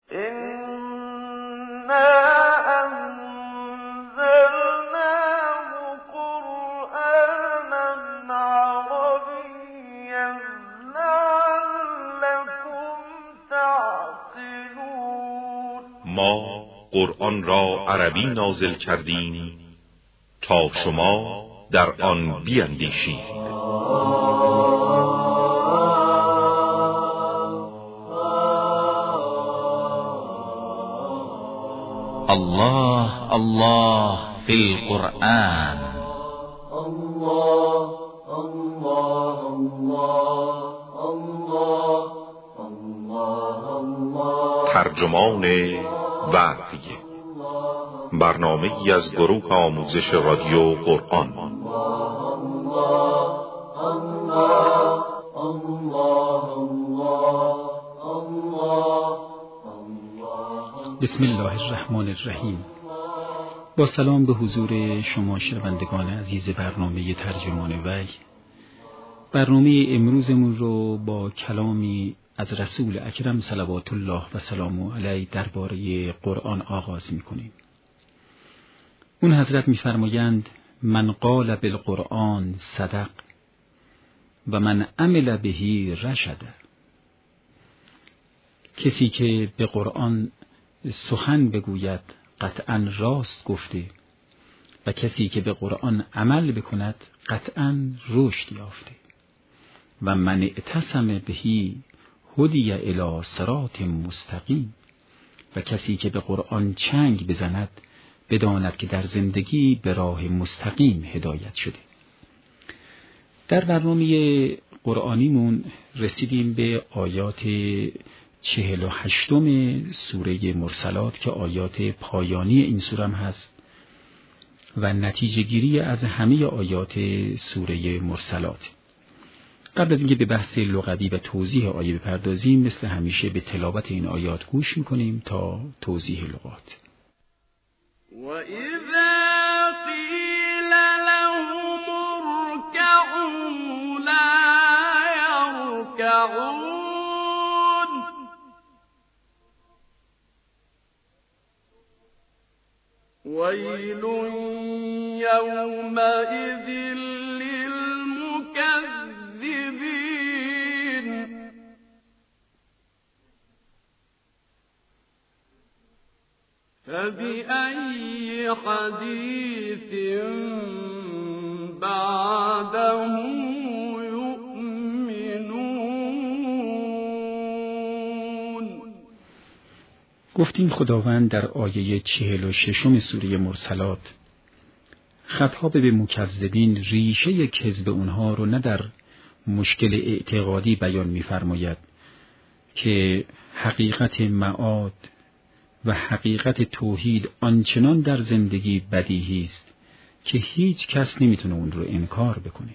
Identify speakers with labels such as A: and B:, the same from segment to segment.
A: ما قرآن را عربی نازل کردیم تا شما در آن بیندیشید.
B: الله الله فی القرآن.
C: الله الله الله الله الله.
A: ترجمان وحی، برنامه‌ای از گروه آموزش رادیو قرآن.
D: بسم الله الرحمن الرحیم. با سلام به حضور شما شنوندگان عزیز برنامه ترجمان وحی. برنامه امروزمون رو با کلامی از رسول اکرم صلوات الله و سلامه علیه درباره قرآن آغاز می‌کنیم. اون حضرت می‌فرمایند من قال بالقرآن صدق و من عمل به رشد. کسی که به قرآن سخن بگوید قطعاً راست گفته و کسی که به قرآن عمل بکند قطعاً رشد یافته. و من اعتصم بهی هدی الی صراط مستقیم. و کسی که به قرآن چنگ بزند بداند که در زندگی به راه مستقیم هدایت شده. در برنامه قرآنیمون رسیدیم به آیات 48 سوره مرسلات که آیات پایانی این سوره هست و نتیجه گیری از همه آیات سوره مرسلات. قبل از اینکه به بحث لغوی و توضیح آیه بپردازیم، مثل همیشه به تلاوت این آیات گوش میکنیم تا توضیح لغات.
C: و اذا قیل لهم اركعوا لا يركعون ويل يومئذ للمكذبين فبأي حديث بعده
D: گفتیم خداوند در آیه 46 سوره مرسلات خطاب به مکذبین ریشه کذب اونها رو نه در مشکل اعتقادی بیان می‌فرماید که حقیقت معاد و حقیقت توحید آنچنان در زندگی بدیهی است که هیچ کس نمیتونه اون رو انکار بکنه،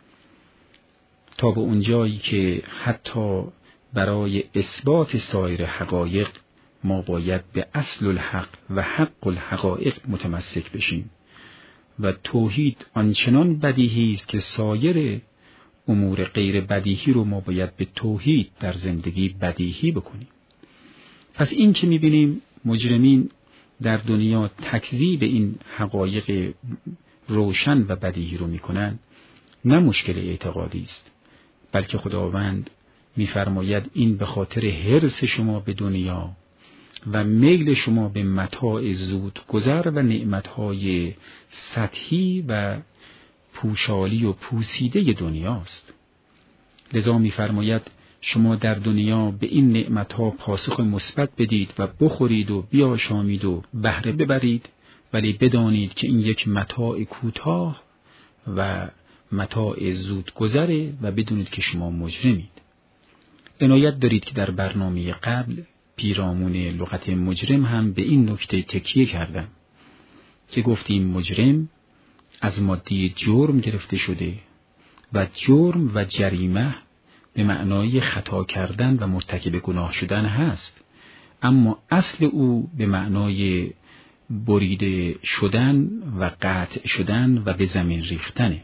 D: تا به اونجایی که حتی برای اثبات سایر حقایق ما باید به اصل الحق و حق الحقایق متمسک بشیم و توحید آنچنان بدیهی است که سایر امور غیر بدیهی رو ما باید به توحید در زندگی بدیهی بکنیم. پس این که می‌بینیم مجرمین در دنیا تکذیب این حقایق روشن و بدیهی رو می‌کنن، نه مشکل اعتقادی است، بلکه خداوند می‌فرماید این به خاطر حرص شما به دنیا و میل شما به متاع زود گذر و نعمتهای سطحی و پوشالی و پوسیده دنیاست. لذا می‌فرماید شما در دنیا به این نعمتها پاسخ مثبت بدید و بخورید و بیاشامید و بهره ببرید، ولی بدانید که این یک متاع کوتاه و متاع زود گذره و بدونید که شما مجرمید. عنایت دارید که در برنامه قبل پیرامون لغت مجرم هم به این نکته تکیه کردم که گفتیم مجرم از ماده جرم گرفته شده و جرم و جریمه به معنای خطا کردن و مرتکب گناه شدن هست، اما اصل او به معنای بریده شدن و قطع شدن و به زمین ریختنه.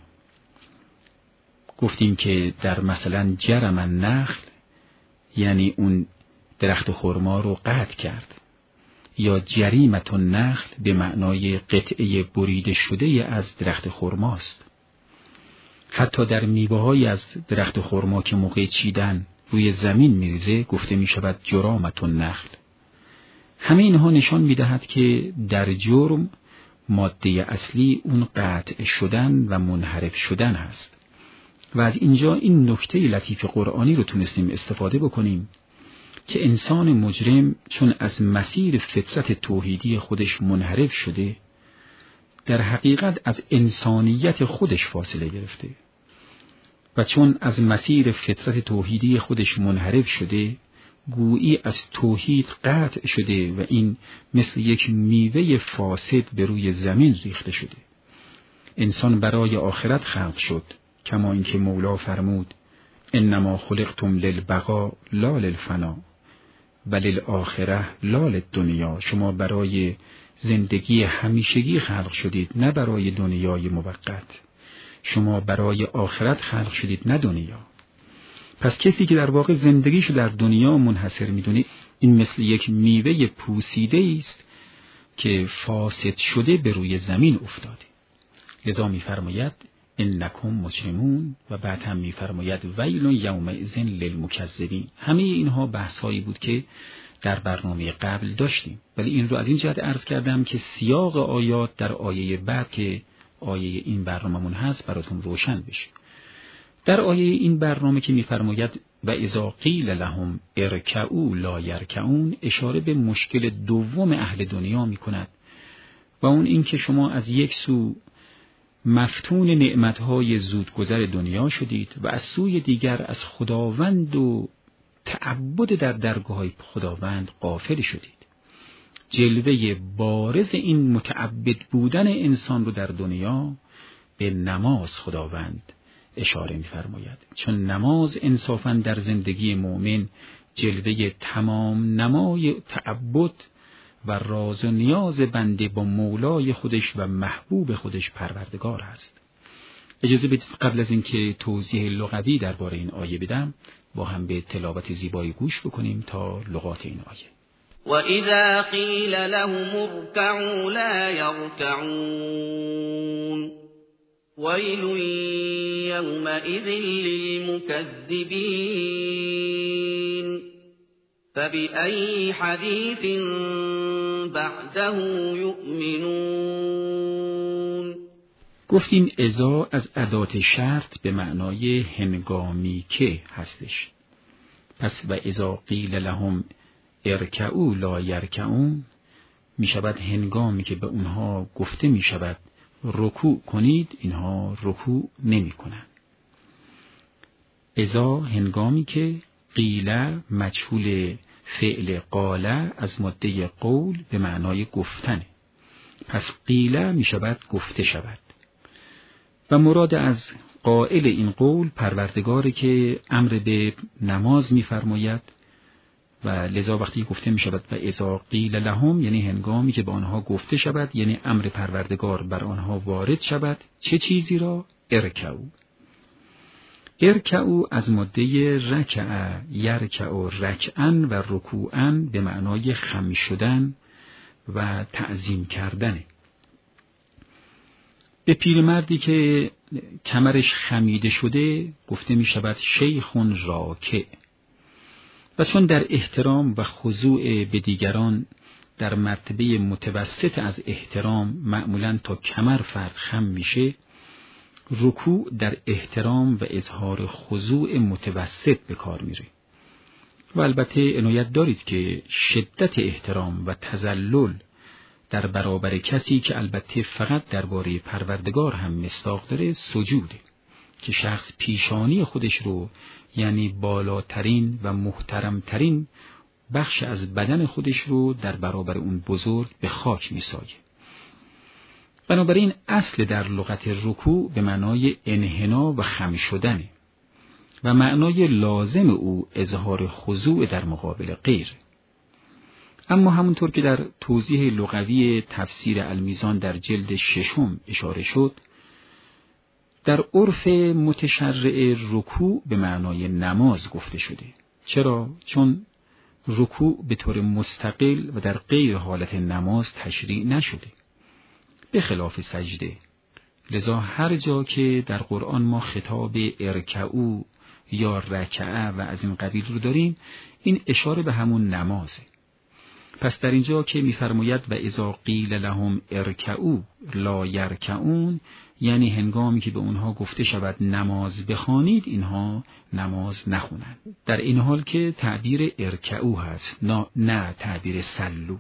D: گفتیم که در مثلا جرم النخل یعنی اون درخت خرما رو قطع کرد، یا جریمة النخل به معنای قطعه بریده شده از درخت خرماست. حتی در میوه‌هایی از درخت خرما که موقع چیدن روی زمین میریزه گفته میشود جرامة النخل. همه اینها نشان میدهد که در جرم ماده اصلی اون قطع شدن و منحرف شدن هست. و از اینجا این نکته لطیف قرآنی رو تونستیم استفاده بکنیم که انسان مجرم چون از مسیر فطرت توحیدی خودش منحرف شده، در حقیقت از انسانیت خودش فاصله گرفته و چون از مسیر فطرت توحیدی خودش منحرف شده، گویی از توحید قطع شده و این مثل یک میوه فاسد به روی زمین ریخته شده. انسان برای آخرت خلق شد، کما اینکه مولا فرمود انما خلقتم للبقاء لا للفنا و للآخره لا للدنیا. شما برای زندگی همیشگی خلق شدید، نه برای دنیای موقت. شما برای آخرت خلق شدید، نه دنیا. پس کسی که در واقع زندگیشو در دنیا منحصر میدونه، این مثل یک میوه پوسیده است که فاسد شده به روی زمین افتاده. لذا میفرماید انکم مجرمون و بعد هم میفرماید ویل یومئذ للمکذبین. همه اینها بحثایی بود که در برنامه قبل داشتیم، ولی این رو از این جهت عرض کردم که سیاق آیات در آیه بعد که آیه این برنامه‌مون هست براتون روشن بشه. در آیه این برنامه که میفرماید و اذا قیل لهم ارکعوا لا یرکعون، اشاره به مشکل دوم اهل دنیا میکند و اون این که شما از یک سو مفتون نعمتهای زودگذر دنیا شدید و از سوی دیگر از خداوند و تعبد در درگاه خداوند غافل شدید. جلوه بارز این متعبد بودن انسان رو در دنیا به نماز خداوند اشاره می‌فرماید، چون نماز انصافاً در زندگی مؤمن جلوه تمام نمای تعبد و راز و نیاز بنده با مولای خودش و محبوب خودش پروردگار است. اجازه بدید قبل از اینکه توضیح لغوی درباره این آیه بدم، با هم به تلاوت زیبایی گوش بکنیم تا لغات این آیه.
C: وَإِذَا قِيلَ لَهُمُ ارْكَعُوا لَا يَرْكَعُونَ وَيْلٌ يَوْمَئِذٍ لِّلْمُكَذِّبِينَ فَبِأَيِّ حَدِيثٍ بَعْدَهُ يُؤْمِنُونَ.
D: گفتیم اذا از ادات شرط به معنای هنگامی که هستش. پس و اذا قیل لهم ارکعوا لا یرکعون می شود هنگامی که به اونها گفته می شود رکوع کنید، اینها رکوع نمی کنند. اذا هنگامی که، قیل مجهول فعل قاله از ماده قول به معنای گفتنه، پس قیل می شود گفته شود و مراد از قائل این قول پروردگاری که امر به نماز می فرماید و لذا وقتی گفته می شود و اذا قیل لهم یعنی هنگامی که به آنها گفته شود، یعنی امر پروردگار بر آنها وارد شود. چه چیزی را؟ ارکعوا. ارکعوا از ماده رکع یرکع رکعا و رکوعا به معنای خم شدن و تعظیم کردن. به پیرمردی که کمرش خمیده شده گفته می شود شیخون راکع. و چون در احترام و خضوع به دیگران در مرتبه متوسط از احترام معمولاً تا کمر فرد خم میشه، رکوع در احترام و اظهار خضوع متوسط به کار میره. و البته عنایت دارید که شدت احترام و تذلل در برابر کسی که البته فقط درباره پروردگار هم مصداق داره سجوده، که شخص پیشانی خودش رو یعنی بالاترین و محترمترین بخش از بدن خودش رو در برابر اون بزرگ به خاک میسایه. بنابراین اصل در لغت رکوع به معنای انحنا و خم شدنه و معنای لازم او اظهار خضوع در مقابل غیر. اما همونطور که در توضیح لغوی تفسیر المیزان در جلد 6 اشاره شد، در عرف متشرع رکوع به معنای نماز گفته شده. چرا؟ چون رکوع به طور مستقل و در غیر حالت نماز تشریع نشده، به خلاف سجده. لذا هر جا که در قرآن ما خطاب ارکعوا یا رکعه و از این قبیل رو داریم، این اشاره به همون نمازه. پس در اینجا که می‌فرماید و اذا قیل لهم ارکعوا لا یرکعون، یعنی هنگامی که به اونها گفته شود نماز بخوانید، اینها نماز نخونند. در این حال که تعبیر ارکعوا هست، نه تعبیر سلو.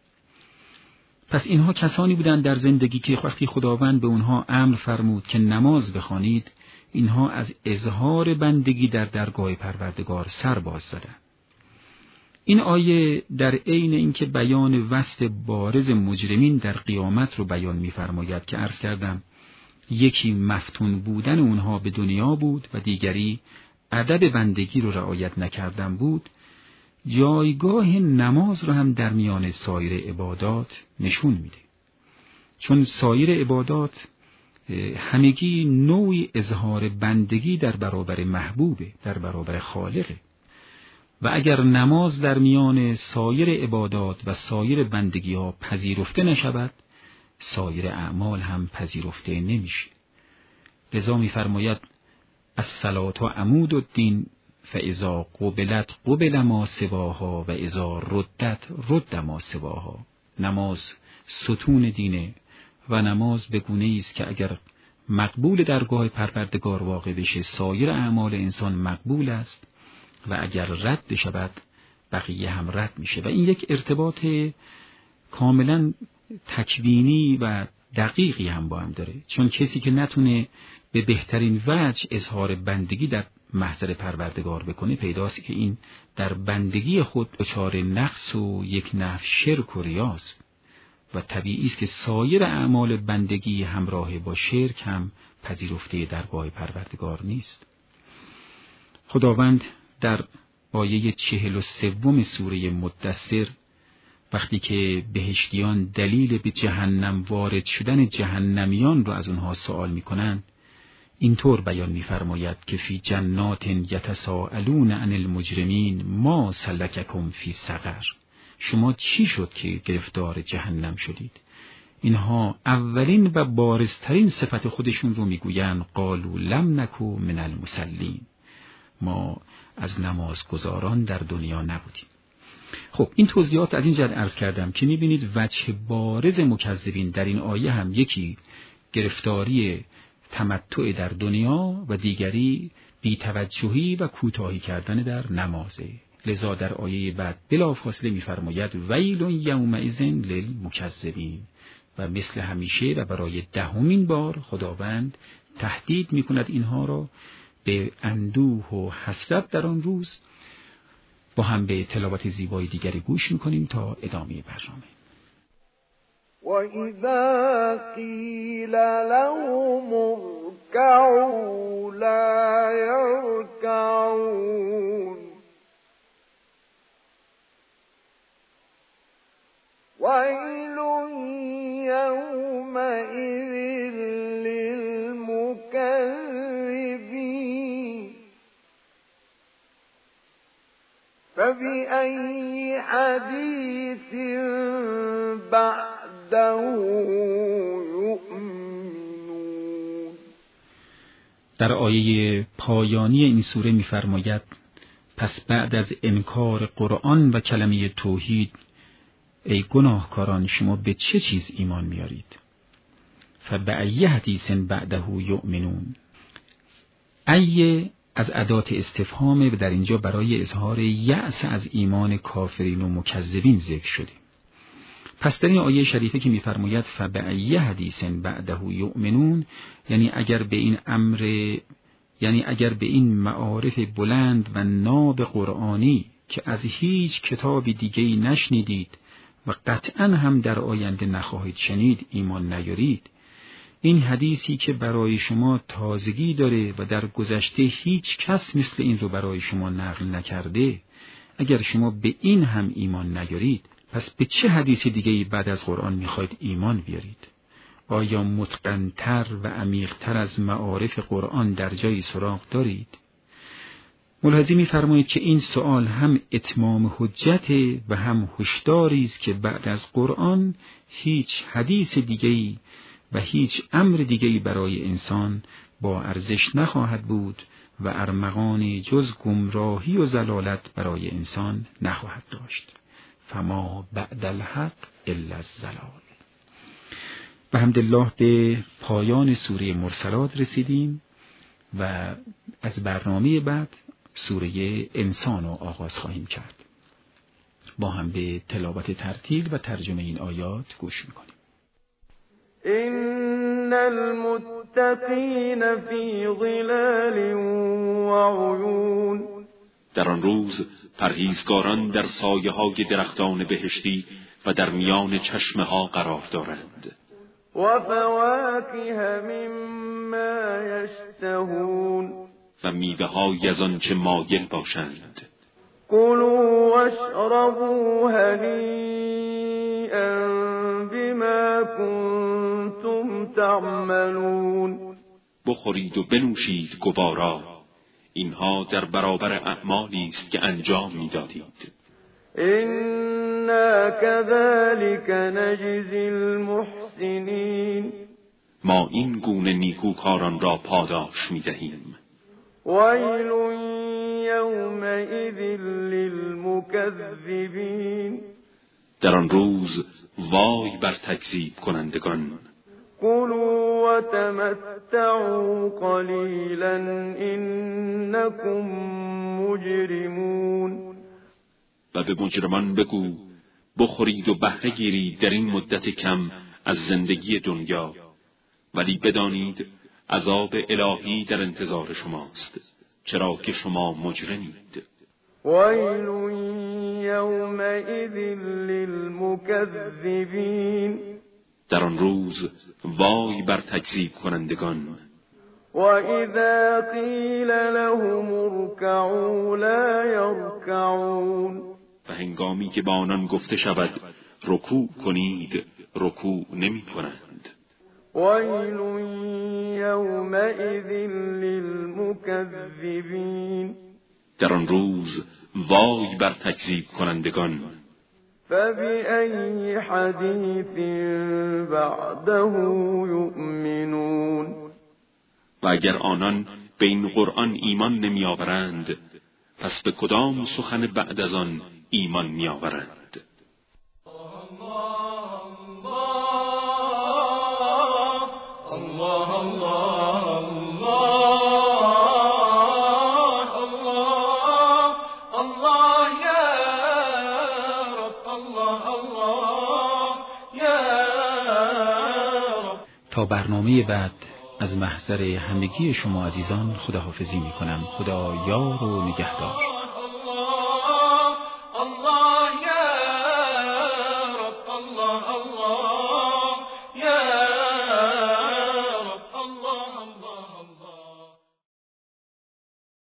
D: پس اینها کسانی بودند در زندگی که وقتی خداوند به اونها امر فرمود که نماز بخوانید، اینها از اظهار بندگی در درگاه پروردگار سر باز زدند. این آیه در عین اینکه بیان وصف بارز مجرمین در قیامت رو بیان می‌فرماید که عرض کردم یکی مفتون بودن اونها به دنیا بود و دیگری ادب بندگی رو رعایت نکردن بود، جایگاه نماز رو هم در میان سایر عبادات نشون میده. چون سایر عبادات همگی نوعی اظهار بندگی در برابر محبوبه، در برابر خالقه، و اگر نماز در میان سایر عبادات و سایر بندگی ها پذیرفته نشود، سایر اعمال هم پذیرفته نمیشه. لذا می‌فرماید الصلاة عمود الدین فاذا قبلت قبل ما سواها و اذا ردت رد ما سواها. نماز ستون دینه و نماز به گونه‌ای است که اگر مقبول درگاه پروردگار واقع بشه، سایر اعمال انسان مقبول است و اگر رد شود بقیه هم رد میشه. و این یک ارتباط کاملا تکوینی و دقیقی هم با هم داره، چون کسی که نتونه به بهترین وجه اظهار بندگی در محضر پروردگار بکنه، پیداست که این در بندگی خود دچار نقص و یک نوع شرک و ریاست و طبیعی است که سایر اعمال بندگی همراه با شرک هم پذیرفته درگاه پروردگار نیست. خداوند در آیه 43 سوره مدثر وقتی که بهشتیان دلیل به جهنم وارد شدن جهنمیان رو از اونها سوال میکنن، اینطور بیان میفرماید که فی جنات یتساءلون عن المجرمین ما سلککم فی سقر. شما چی شد که گرفتار جهنم شدید؟ اینها اولین و بارزترین صفت خودشون رو میگویند قالوا لم نکو من المصلین، ما از نمازگزاران در دنیا نبودیم. خب این توضیحات از این جهت عرض کردم که میبینید وجه بارز مکذبین در این آیه هم یکی گرفتاری تمتع در دنیا و دیگری بی‌توجهی و کوتاهی کردن در نمازه. لذا در آیه بعد بلافاصله میفرماید ویل یومئذ للمکذبین، و مثل همیشه و برای 10مین بار خداوند تهدید میکند اینها را به اندوه و حسرت در آن روز. با هم به تلاوت زیبای دیگری گوش میکنیم تا ادامه برنامه.
E: وَإِذَا قِيلَ لَهُمُ ارْكَعُوا لَا يَرْكَعُونَ وَيْلٌ يَوْمَئِذٍ لِّلْمُكَذِّبِينَ فَبِأَيِّ حَدِيثٍ بَعْدَهُ یؤمنون.
D: در آیه پایانی این سوره می‌فرماید پس بعد از انکار قرآن و کلمه توحید، ای گناهکاران شما به چه چیز ایمان میارید؟ فبأی حدیث بعده یؤمنون. ای از ادات استفهام و در اینجا برای اظهار یأس از ایمان کافرین و مکذبین ذکر شده. پس در این آیه شریفه که می‌فرماید فبأی حدیث بعده یؤمنون، یعنی اگر به این معارف بلند و ناب قرآنی که از هیچ کتاب دیگه‌ای نشنیدید و قطعاً هم در آینده نخواهید شنید ایمان نیارید، این حدیثی که برای شما تازگی داره و در گذشته هیچ کس مثل این رو برای شما نقل نکرده، اگر شما به این هم ایمان نیارید، پس به چه حدیث دیگه‌ای بعد از قرآن میخواید ایمان بیارید؟ آیا متقن‌تر و عمیق‌تر از معارف قرآن در جایی سراغ دارید؟ ملاحظه می‌فرمایید که این سؤال هم اتمام حجت و هم هشداری است که بعد از قرآن هیچ حدیث دیگه‌ای و هیچ امر دیگه‌ای برای انسان با ارزش نخواهد بود و ارمغان جز گمراهی و ضلالت برای انسان نخواهد داشت. فما بعد الحق الا الضلال. و حمدالله به پایان سوره مرسلات رسیدیم و از برنامه بعد سوره انسان رو آغاز خواهیم کرد. با هم به تلاوت ترتیل و ترجمه این آیات گوش میکنیم.
E: إن المتقین فی ظلال وعیون.
A: در آن روز پرهیزگاران در سایه‌های درختان بهشتی و در میان چشمه‌ها قرار دارند.
E: و فواکه مما یشتهون.
A: و میوه‌هایی از آنچه مایل باشند.
E: کلوا واشربوا هنیئا بما کنتم تعملون.
A: بخورید و بنوشید گوارا، اینها در برابر اعمالی است که انجام می‌دادید.
E: إنا كذلك نجزي المحسنين.
A: ما این گونه نیکوکاران را پاداش می‌دهیم.
E: ويل يومئذ للمكذبين.
A: در آن روز وای بر تکذیب کنندگان.
E: كلوا وتمتعوا قليلا إنكم مجرمون.
A: و به مجرمان بگو بخورید و بهره گیرید در این مدت کم از زندگی دنیا، ولی بدانید عذاب الهی در انتظار شماست، چرا که شما مجرمید.
E: ویل یومئذ للمکذبین.
A: در آن روز وای بر تکذیب کنندگان.
E: و اذا قیل لهم ارکعوا لا یرکعون.
A: و هنگامی که با آنان گفته شود رکوع کنید، رکوع نمی کنند.
E: ویل یومئذ للمکذبین.
A: در آن روز وای بر تکذیب کنندگان.
E: فبأي حدیث بعده یؤمنون.
A: و اگر آنان به این قرآن ایمان نمی آورند، پس به کدام سخن بعد از آن ایمان می آورند؟
D: تا برنامه بعد از محضر همگی شما عزیزان خداحافظی می کنم. خدا یار و نگهدار.